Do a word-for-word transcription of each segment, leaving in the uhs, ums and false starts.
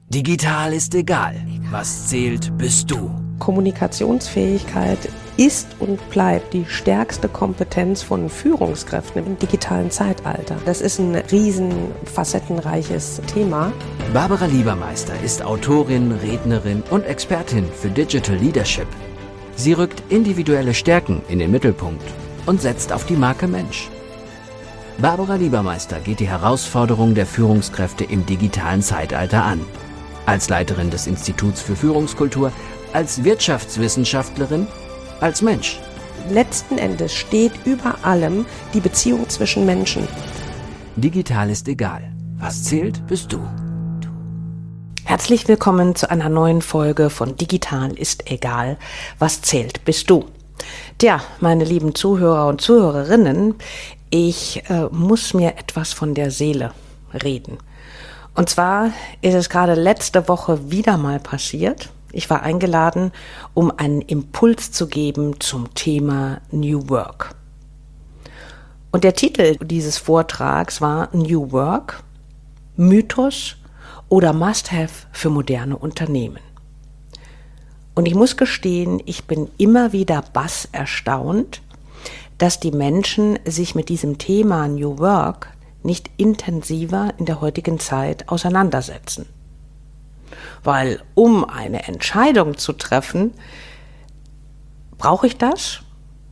Digital ist egal. Was zählt, bist du. Kommunikationsfähigkeit ist und bleibt die stärkste Kompetenz von Führungskräften im digitalen Zeitalter. Das ist ein riesen facettenreiches Thema. Barbara Liebermeister ist Autorin, Rednerin und Expertin für Digital Leadership. Sie rückt individuelle Stärken in den Mittelpunkt und setzt auf die Marke Mensch. Barbara Liebermeister geht die Herausforderung der Führungskräfte im digitalen Zeitalter an. Als Leiterin des Instituts für Führungskultur, als Wirtschaftswissenschaftlerin, als Mensch. Letzten Endes steht über allem die Beziehung zwischen Menschen. Digital ist egal. Was zählt, bist du. Herzlich willkommen zu einer neuen Folge von Digital ist egal. Was zählt, bist du. Tja, meine lieben Zuhörer und Zuhörerinnen, ich äh, muss mir etwas von der Seele reden. Und zwar ist es gerade letzte Woche wieder mal passiert. Ich war eingeladen, um einen Impuls zu geben zum Thema New Work. Und der Titel dieses Vortrags war New Work, Mythos oder Must-Have für moderne Unternehmen. Und ich muss gestehen, ich bin immer wieder bass erstaunt, dass die Menschen sich mit diesem Thema New Work nicht intensiver in der heutigen Zeit auseinandersetzen. Weil um eine Entscheidung zu treffen, brauche ich das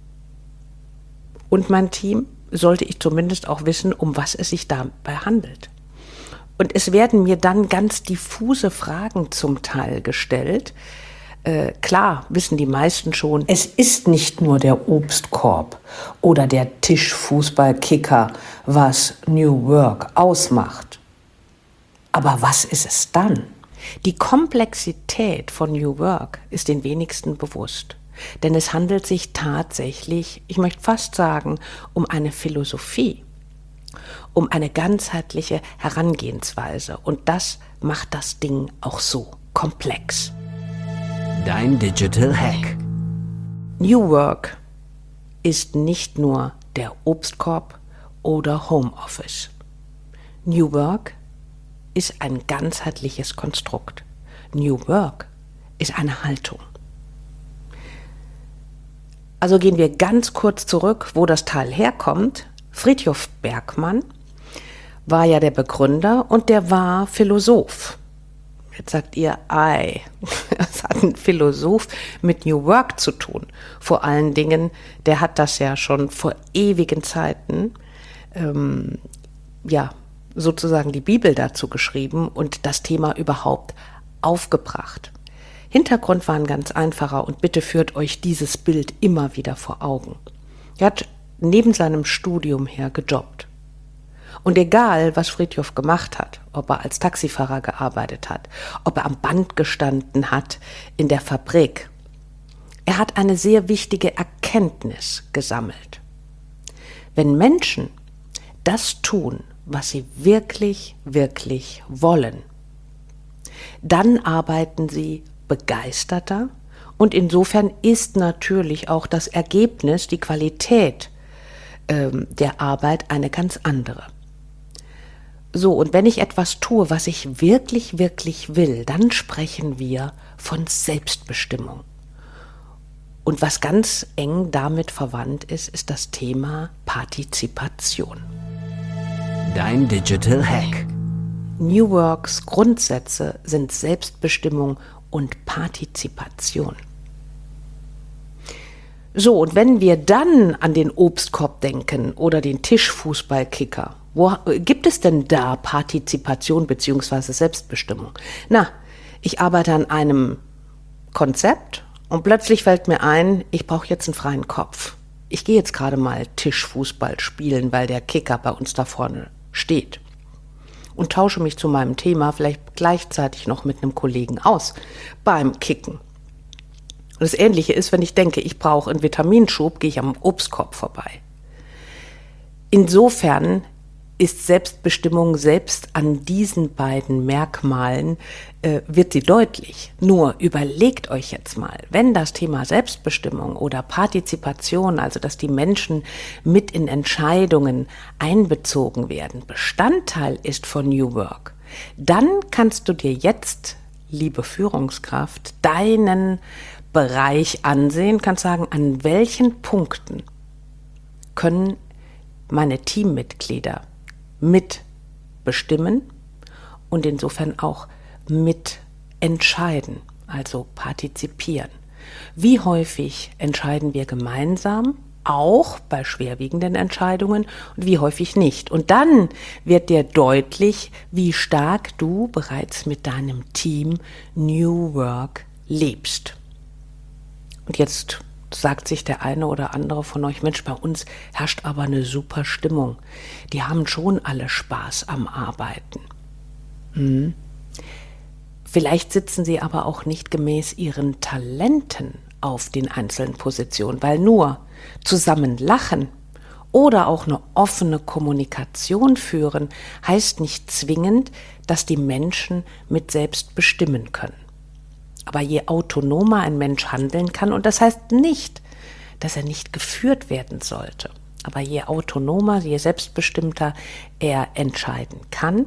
und mein Team, sollte ich zumindest auch wissen, um was es sich dabei handelt. Und es werden mir dann ganz diffuse Fragen zum Teil gestellt. Äh, klar wissen die meisten schon, es ist nicht nur der Obstkorb oder der Tischfußballkicker, was New Work ausmacht. Aber was ist es dann? Die Komplexität von New Work ist den wenigsten bewusst. Denn es handelt sich tatsächlich, ich möchte fast sagen, um eine Philosophie, um eine ganzheitliche Herangehensweise. Und das macht das Ding auch so komplex. Dein Digital Hack. New Work ist nicht nur der Obstkorb oder Homeoffice. New Work ist ein ganzheitliches Konstrukt. New Work ist eine Haltung. Also gehen wir ganz kurz zurück, wo das Teil herkommt. Frithjof Bergmann war ja der Begründer und der war Philosoph. Jetzt sagt ihr, ei, das hat ein Philosoph mit New Work zu tun. Vor allen Dingen, der hat das ja schon vor ewigen Zeiten, ähm, ja, sozusagen die Bibel dazu geschrieben und das Thema überhaupt aufgebracht. Hintergrund war ein ganz einfacher und bitte führt euch dieses Bild immer wieder vor Augen. Er hat neben seinem Studium her gejobbt. Und egal, was Frithjof gemacht hat, ob er als Taxifahrer gearbeitet hat, ob er am Band gestanden hat in der Fabrik, er hat eine sehr wichtige Erkenntnis gesammelt. Wenn Menschen das tun, was sie wirklich, wirklich wollen, dann arbeiten sie begeisterter und insofern ist natürlich auch das Ergebnis, die Qualität ähm, der Arbeit eine ganz andere. So, und wenn ich etwas tue, was ich wirklich, wirklich will, dann sprechen wir von Selbstbestimmung. Und was ganz eng damit verwandt ist, ist das Thema Partizipation. Dein Digital Hack. New Works Grundsätze sind Selbstbestimmung und Partizipation. So, und wenn wir dann an den Obstkorb denken oder den Tischfußballkicker, wo gibt es denn da Partizipation bzw. Selbstbestimmung? Na, ich arbeite an einem Konzept und plötzlich fällt mir ein, ich brauche jetzt einen freien Kopf. Ich gehe jetzt gerade mal Tischfußball spielen, weil der Kicker bei uns da vorne steht. Und tausche mich zu meinem Thema vielleicht gleichzeitig noch mit einem Kollegen aus beim Kicken. Das Ähnliche ist, wenn ich denke, ich brauche einen Vitaminschub, gehe ich am Obstkorb vorbei. Insofern ist Selbstbestimmung selbst an diesen beiden Merkmalen, äh, wird sie deutlich. Nur überlegt euch jetzt mal, wenn das Thema Selbstbestimmung oder Partizipation, also dass die Menschen mit in Entscheidungen einbezogen werden, Bestandteil ist von New Work, Dann kannst du dir jetzt, liebe Führungskraft, deinen Bereich ansehen, kannst sagen, an welchen Punkten können meine Teammitglieder mitbestimmen und insofern auch mitentscheiden, also partizipieren. Wie häufig entscheiden wir gemeinsam, auch bei schwerwiegenden Entscheidungen, und wie häufig nicht. Und dann wird dir deutlich, wie stark du bereits mit deinem Team New Work lebst. Und jetzt sagt sich der eine oder andere von euch, Mensch, bei uns herrscht aber eine super Stimmung. Die haben schon alle Spaß am Arbeiten. Hm. Vielleicht sitzen sie aber auch nicht gemäß ihren Talenten auf den einzelnen Positionen, weil nur zusammen lachen oder auch eine offene Kommunikation führen, heißt nicht zwingend, dass die Menschen mit selbst bestimmen können. Aber je autonomer ein Mensch handeln kann, und das heißt nicht, dass er nicht geführt werden sollte, aber je autonomer, je selbstbestimmter er entscheiden kann,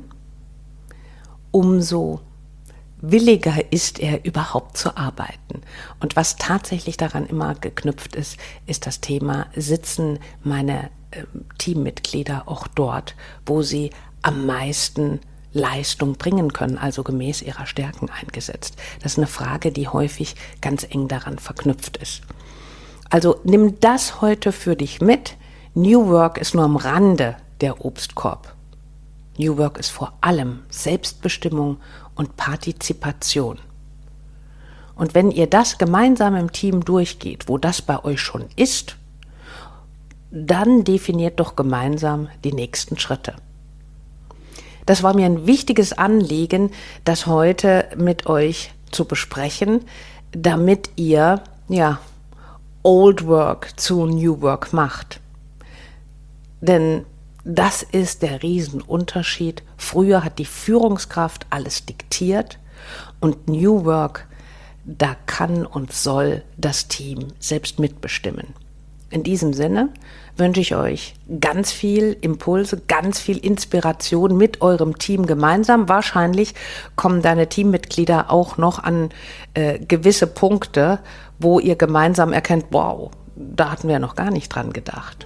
umso williger ist er überhaupt zu arbeiten. Und was tatsächlich daran immer geknüpft ist, ist das Thema, sitzen meine äh, Teammitglieder auch dort, wo sie am meisten Leistung bringen können, also gemäß ihrer Stärken eingesetzt. Das ist eine Frage, die häufig ganz eng daran verknüpft ist. Also nimm das heute für dich mit. New Work ist nur am Rande der Obstkorb. New Work ist vor allem Selbstbestimmung und Partizipation. Und wenn ihr das gemeinsam im Team durchgeht, wo das bei euch schon ist, dann definiert doch gemeinsam die nächsten Schritte. Das war mir ein wichtiges Anliegen, das heute mit euch zu besprechen, damit ihr ja Old Work zu New Work macht. Denn das ist der Riesenunterschied. Früher hat die Führungskraft alles diktiert und New Work, da kann und soll das Team selbst mitbestimmen. In diesem Sinne wünsche ich euch ganz viel Impulse, ganz viel Inspiration mit eurem Team gemeinsam. Wahrscheinlich kommen deine Teammitglieder auch noch an äh, gewisse Punkte, wo ihr gemeinsam erkennt, wow, da hatten wir noch gar nicht dran gedacht.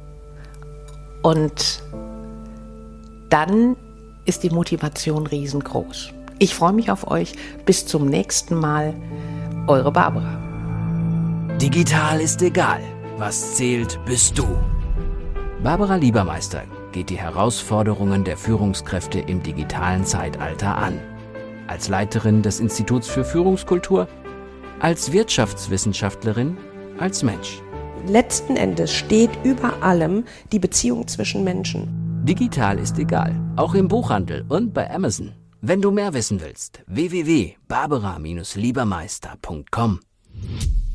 Und dann ist die Motivation riesengroß. Ich freue mich auf euch. Bis zum nächsten Mal. Eure Barbara. Digital ist egal. Was zählt, bist du. Barbara Liebermeister geht die Herausforderungen der Führungskräfte im digitalen Zeitalter an. Als Leiterin des Instituts für Führungskultur, als Wirtschaftswissenschaftlerin, als Mensch. Letzten Endes steht über allem die Beziehung zwischen Menschen. Digital ist egal, auch im Buchhandel und bei Amazon. Wenn du mehr wissen willst, w w w punkt barbara Bindestrich liebermeister punkt com.